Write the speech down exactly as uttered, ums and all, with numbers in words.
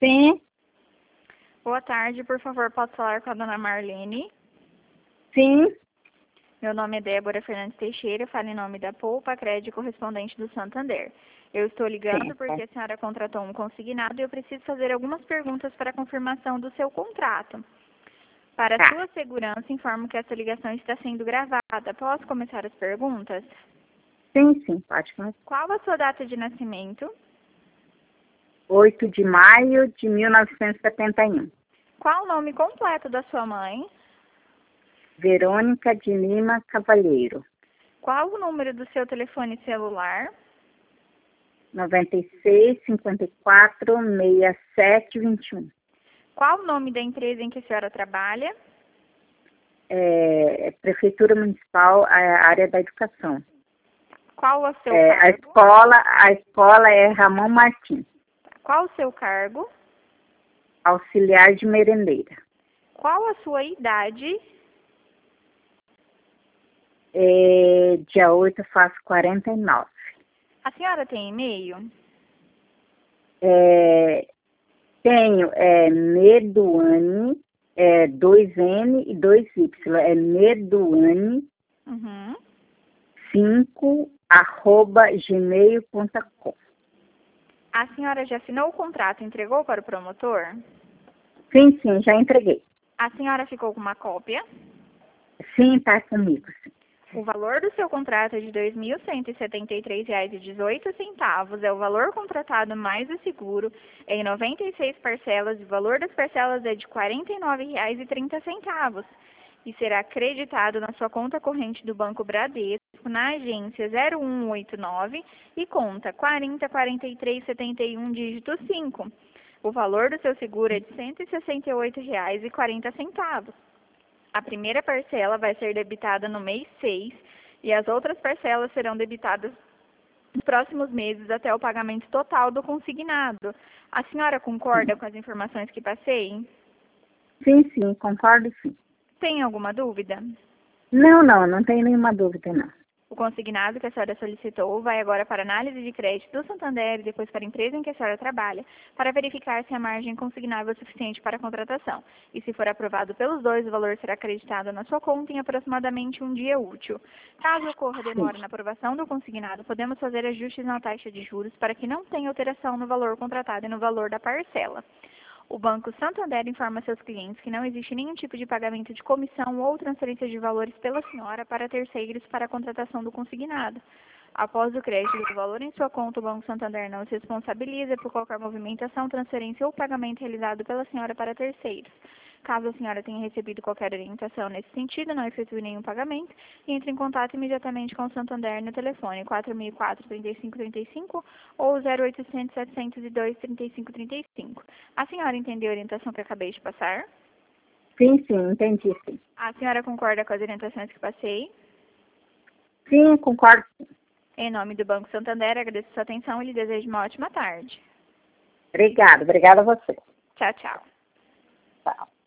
Sim, Boa tarde, por favor, posso falar com a dona Marlene? sim, Meu nome é Débora Fernandes Teixeira, falo em nome da Poupa Crédito correspondente do Santander. Eu estou ligando sim. porque a senhora contratou um consignado e eu preciso fazer algumas perguntas para a confirmação do seu contrato. Para Tá. sua segurança, informo que essa ligação está sendo gravada. Posso começar as perguntas? Sim, sim, pode começar. Qual a sua data de nascimento? oito de maio de mil novecentos e setenta e um. Qual o nome completo da sua mãe? Verônica de Lima Cavalheiro. Qual o número do seu telefone celular? noventa e seis, cinquenta e quatro, sessenta e sete, vinte e um. Qual o nome da empresa em que a senhora trabalha? É, Prefeitura Municipal, a área da educação. Qual o seu É, a cargo? escola, a escola é Ramon Martins, Qual o seu cargo? auxiliar de merendeira. Qual a sua idade? É, dia oito eu faço quarenta e nove. A senhora tem e-mail? É, tenho é, Meduane, é, dois N e dois Y. É Meduane Uhum. cinco arroba gmail ponto com. A senhora já assinou o contrato e entregou para o promotor? Sim, sim, já entreguei. A senhora ficou com uma cópia? Sim, tá comigo. Sim. O valor do seu contrato é de dois mil cento e setenta e três reais e dezoito centavos. É o valor contratado mais o seguro em noventa e seis parcelas. O valor das parcelas é de quarenta e nove reais e trinta centavos. E será acreditado na sua conta corrente do Banco Bradesco, na agência zero um oito nove e conta quarenta, quarenta e três, setenta e um, dígito cinco. O valor do seu seguro é de cento e sessenta e oito reais e quarenta centavos. A primeira parcela vai ser debitada no mês seis e as outras parcelas serão debitadas nos próximos meses até o pagamento total do consignado. A senhora concorda com as informações que passei? Sim, sim, concordo sim. Tem alguma dúvida? Não, não, não tenho nenhuma dúvida, não. O consignado que a senhora solicitou vai agora para análise de crédito do Santander e depois para a empresa em que a senhora trabalha, para verificar se a margem consignável é suficiente para a contratação. E se for aprovado pelos dois, o valor será acreditado na sua conta em aproximadamente um dia útil. Caso ocorra demora na aprovação do consignado, podemos fazer ajustes na taxa de juros para que não tenha alteração no valor contratado e no valor da parcela. O Banco Santander informa seus clientes que não existe nenhum tipo de pagamento de comissão ou transferência de valores pela senhora para terceiros para a contratação do consignado. Após o crédito do valor em sua conta, o Banco Santander não se responsabiliza por qualquer movimentação, transferência ou pagamento realizado pela senhora para terceiros. Caso a senhora tenha recebido qualquer orientação nesse sentido, não efetue nenhum pagamento e entre em contato imediatamente com o Santander no telefone quatro mil e quatro, trinta e cinco, trinta e cinco ou zero oitocentos, setecentos e dois, trinta e cinco, trinta e cinco. A senhora entendeu a orientação que acabei de passar? Sim, sim, entendi, sim. A senhora concorda com as orientações que passei? Sim, concordo sim. Em nome do Banco Santander, agradeço sua atenção e lhe desejo uma ótima tarde. Obrigada, obrigada a você. Tchau, tchau. Tchau.